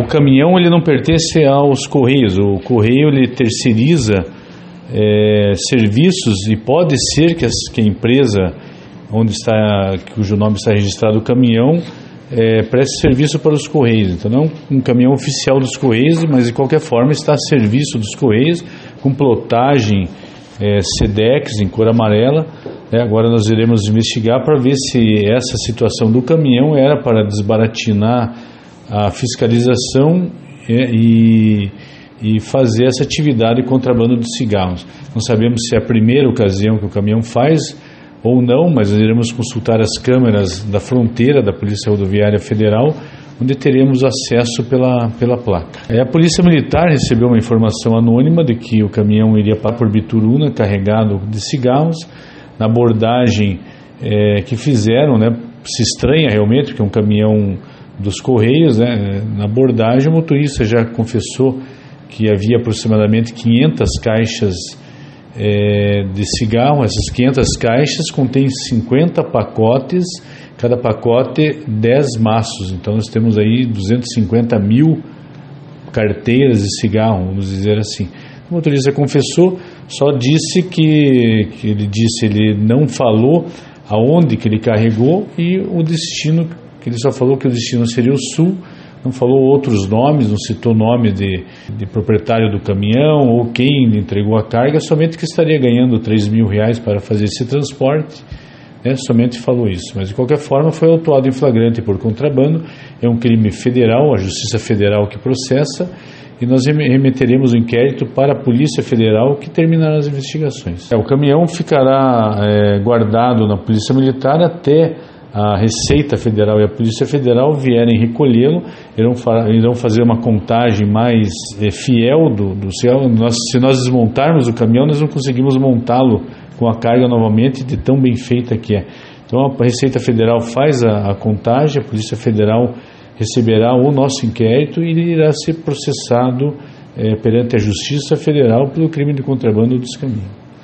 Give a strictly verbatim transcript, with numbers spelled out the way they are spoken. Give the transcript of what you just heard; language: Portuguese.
o caminhão ele não pertence aos Correios. O Correio ele terceiriza é, serviços e pode ser que, as, que a empresa onde está, cujo nome está registrado o caminhão, é, preste serviço para os Correios. Então não é um caminhão oficial dos Correios, mas de qualquer forma está a serviço dos Correios, com plotagem é, Sedex em cor amarela. É, agora nós iremos investigar para ver se essa situação do caminhão era para desbaratinar a fiscalização é, e, e fazer essa atividade de contrabando de cigarros. Não sabemos se é a primeira ocasião que o caminhão faz ou não, mas nós iremos consultar as câmeras da fronteira da Polícia Rodoviária Federal, onde teremos acesso pela, pela placa. É, a Polícia Militar recebeu uma informação anônima de que o caminhão iria para por Bituruna carregado de cigarros. Na abordagem é, que fizeram, né, se estranha realmente, porque é um caminhão dos Correios, né, na abordagem o motorista já confessou que havia aproximadamente quinhentas caixas É, de cigarro. Essas quinhentas caixas contêm cinquenta pacotes, cada pacote dez maços, então nós temos aí duzentos e cinquenta mil carteiras de cigarro, vamos dizer assim. O motorista confessou, só disse que, que ele disse, ele não falou aonde que ele carregou e o destino, que ele só falou que o destino seria o sul. Não falou outros nomes, não citou nome de, de proprietário do caminhão ou quem lhe entregou a carga, somente que estaria ganhando três mil reais para fazer esse transporte, né? Somente falou isso. Mas de qualquer forma foi autuado em flagrante por contrabando, é um crime federal, a Justiça Federal que processa, e nós remeteremos o inquérito para a Polícia Federal que terminará as investigações. É, o caminhão ficará é, guardado na Polícia Militar até a Receita Federal e a Polícia Federal vierem recolhê-lo, irão, irão fazer uma contagem mais é, fiel do, do céu. Nós, se nós desmontarmos o caminhão, nós não conseguimos montá-lo com a carga novamente, de tão bem feita que é. Então a Receita Federal faz a, a contagem, a Polícia Federal receberá o nosso inquérito e ele irá ser processado é, perante a Justiça Federal pelo crime de contrabando dos caminhões.